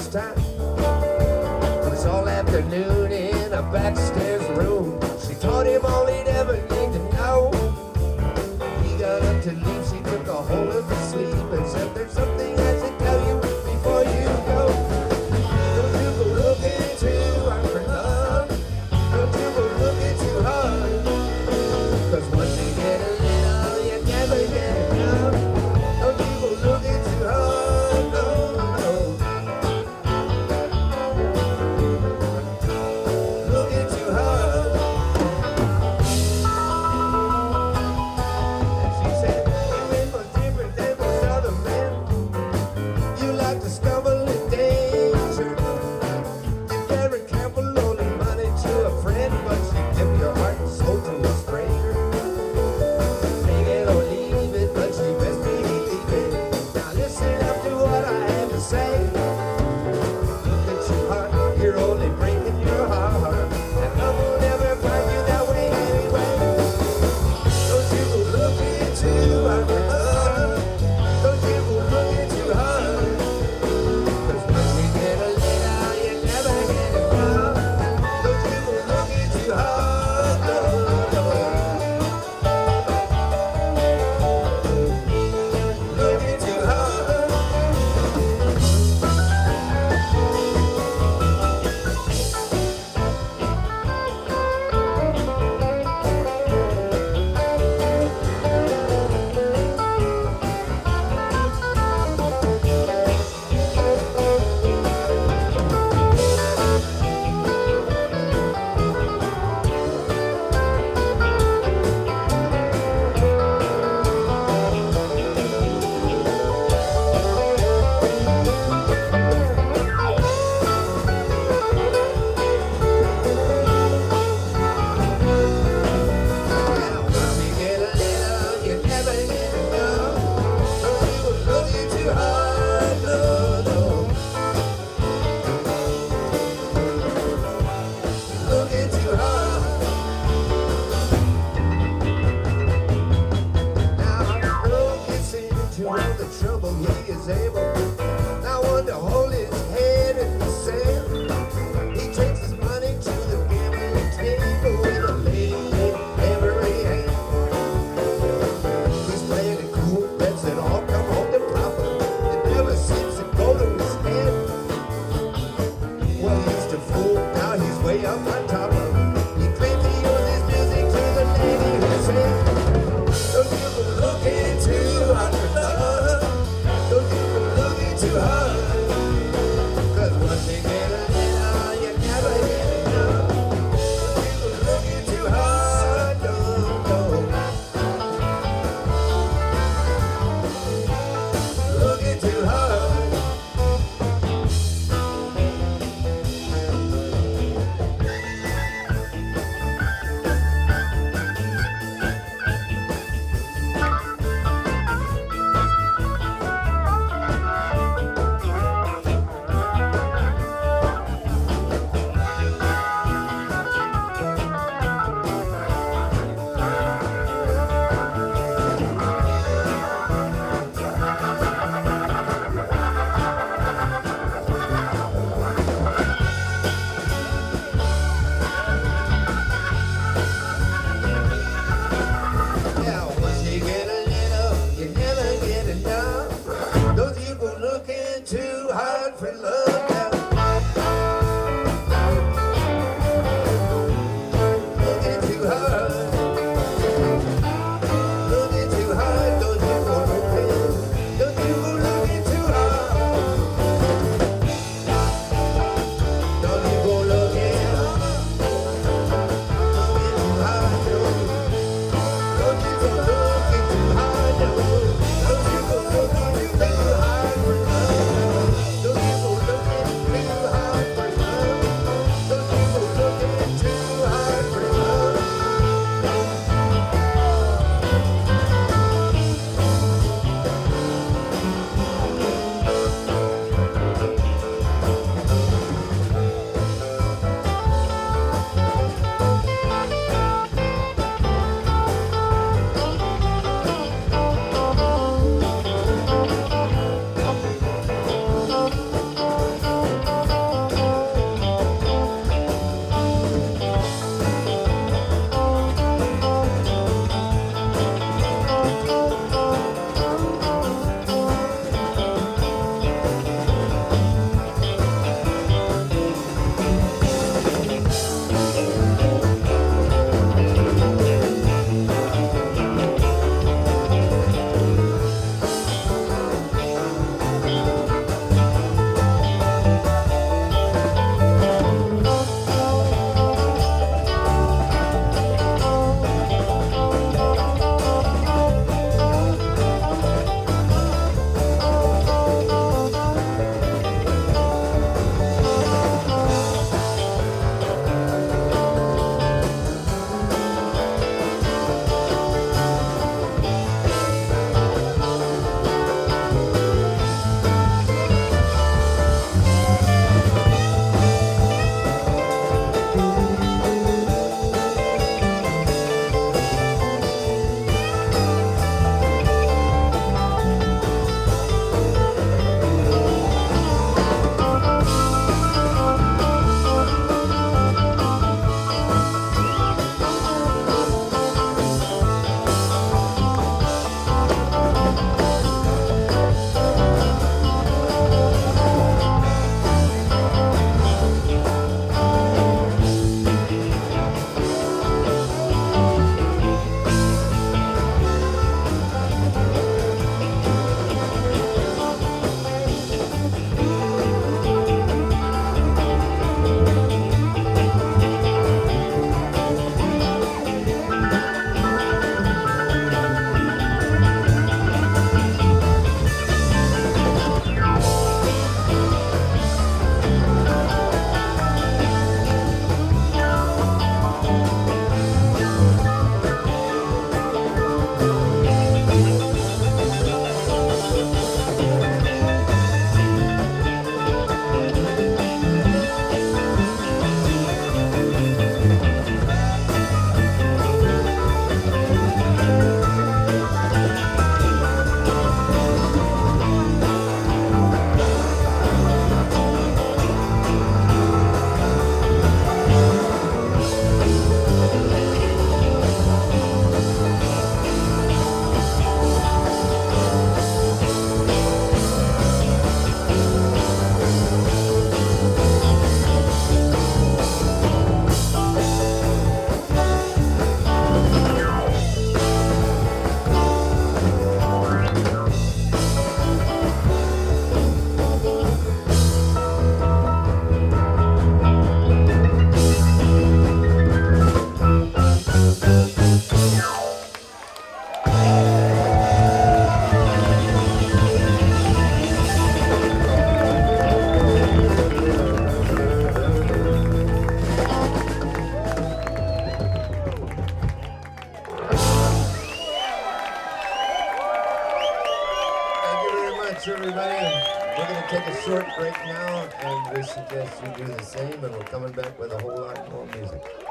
first time. It was all afternoon in a backstairs room. She told him all he'd ever need to know. He got up to leave, she took a hold of his sleeve and said, there's something I should tell you before you go. Don't you go looking too hard for love. Don't you go looking too hard. 'Cause once you get a little, you never get enough. Don't you go looking too hard, no, no. Looking too hard. And she said, you ain't much different than most other men. You like to stumble in danger. You're very careful loaning money to a friend, but you give your heart and soul to a stranger. Take it or leave it, but you best believe it. Now listen up to what I have to say. Look at your heart, you're only breaking your heart. And love will never find you that way anyway. Don't you go looking too hard for love. Don't you go looking too hard. 'Cause once you get a little, you never get enough. Don't you go looking too hard, no, no. Looking too hard. Now once you get a little, you never get enough. Don't you go looking too hard, no, no. Looking too hard. Now Earl gets into all the trouble he is able. Now one to hold his head in the sand. He takes his money to the gambling table with a lady in every hand. He's playing it cool, bets that all come home to papa. It never seems to go to his head. Well, he used to fool, now he's way up on top of it. He claims he owes his music to the lady who said, don't you go looking too hard for love. Don't you go looking too much, everybody. We're going to take a short break now, and we suggest you do the same, and we're coming back with a whole lot more music.